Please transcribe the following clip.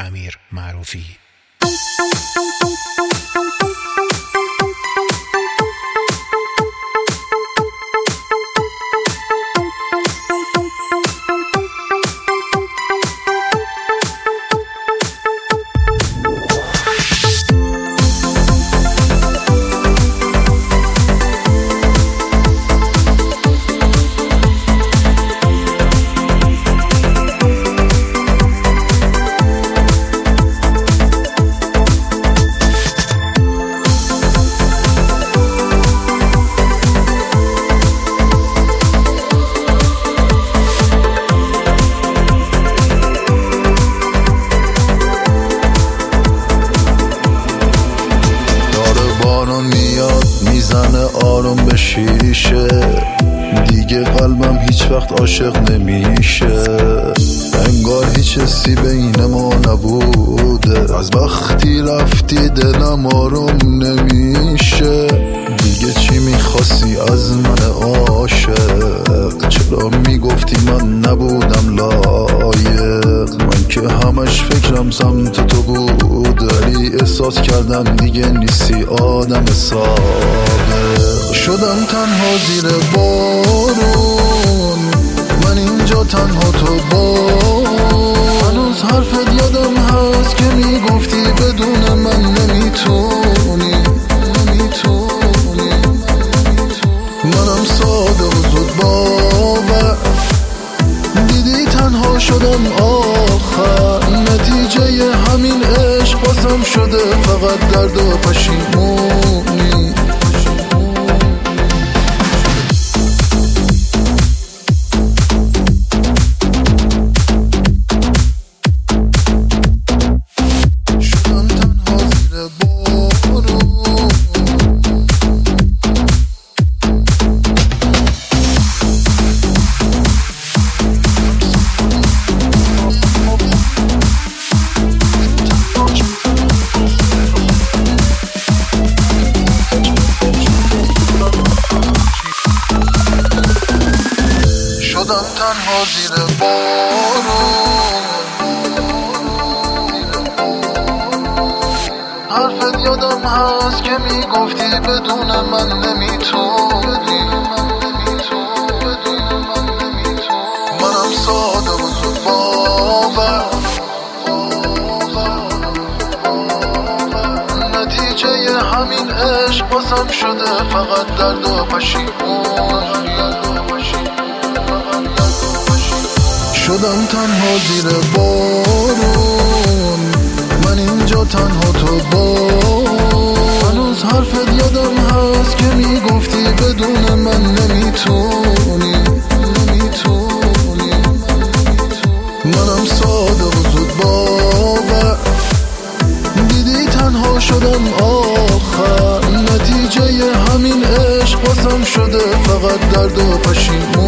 امیر معروفی. میزنه آروم به شیشه، دیگه قلبم هیچ وقت عاشق نمیشه. انگار هیچ حسی بین ما نبوده، از وقتی رفتی دلم آروم نمیشه. دیگه چی میخواستی از من عاشق؟ چرا میگفتی من نبودم لایق؟ من که همش فکرم سمت تو بود، ولی احساس کردم دیگه نیستی آدم سابق. شدم تنها زیر بارون، من اینجا تنها تو هنوز حرفت یادم هست که میگفتی بدون من نمیتونی. منم ساده و زود باور، دیدی تنها شدم آخر. نتیجه همین عشق بازم شده فقط درد و پشیمونی. شدم تنها زیر بارون، حرفت یادم هست که میگفتی بدون من نمیتونی. منم ساده و زود باور، نتیجه همین عشق بازم شده فقط درد و پشیمونی. شدم تنها زیر بارون، من اینجا تنها تو هنوز حرفت یادم هست که میگفتی بدون من نمیتونی. منم ساده و زود باور، دیدی تنها شدم آخر. نتیجه همین عشق بازم شده فقط درد و پشیمون.